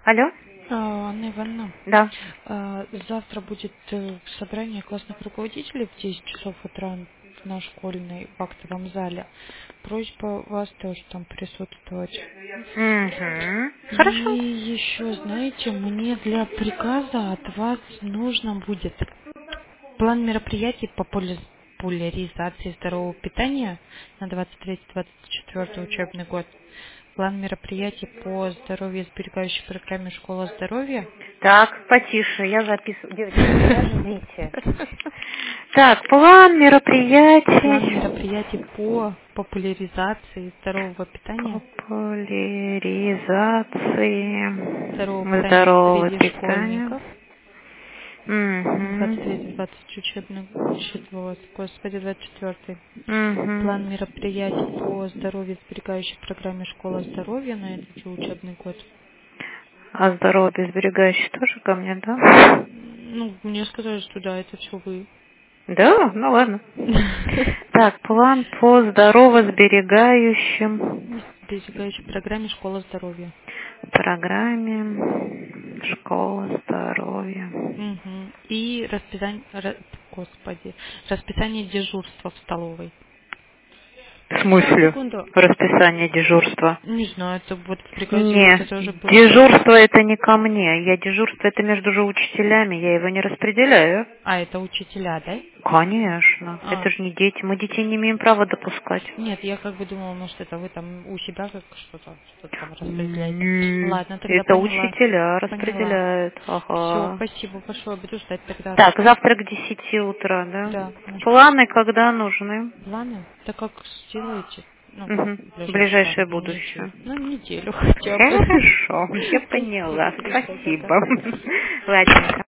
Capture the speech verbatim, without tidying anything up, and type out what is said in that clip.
Алло? А, Анна Ивановна, Да. а, завтра будет э, собрание классных руководителей в десять часов утра на школьной в актовом зале. Просьба вас тоже там присутствовать. Угу. И Хорошо. еще, знаете, мне для приказа от вас нужно будет план мероприятий по поли- популяризации здорового питания на двадцать третий двадцать четвёртый учебный год. План мероприятий по здоровье-сберегающей программе «Школа здоровья». Так, потише, я записываю. Девочки, подождите. Так, план План мероприятий. мероприятий по популяризации здорового питания, здорового Популяризации питания здорового среди питания. школьников на двадцать третий Угу. двадцать учебный, четвёртый, господи, двадцать четвёртый. План Угу. мероприятий по здоровье-сберегающей программе «Школа здоровья» на этот же учебный год. А здоровье сберегающий тоже ко мне, да? Ну, мне сказали, что да, это все вы. Да? Ну ладно. Так, план по здорово-сберегающим Сберегающей программе «Школа здоровья». программе «Школа здоровья». Угу. И расписание, ра- господи, расписание дежурства в столовой. В Сейчас, смысле? секунду. Расписание дежурства. Не знаю, это вот в приказе Не, это тоже было. дежурство это не ко мне. Я дежурство это между же учителями, я его не распределяю. А, это учителя, да? Конечно. А, Это же не дети. Мы детей не имеем права допускать. нет, я как бы думала, может, это вы там у себя как что-то что-то там распределяете. Нет. Ладно, тогда Это поняла. учителя Поняла. распределяют. Все, Ага. спасибо большое. Буду ждать тогда. Так, завтра к десяти утра, да? Да, наш Планы когда нужны? планы. Так как сделаете? Ну, как Угу. в ближайшие Ближайшее там неделю. будущее. Ну, неделю хотя бы. Хорошо, я Спасибо, поняла. Криша, пока. Спасибо. Ладненько.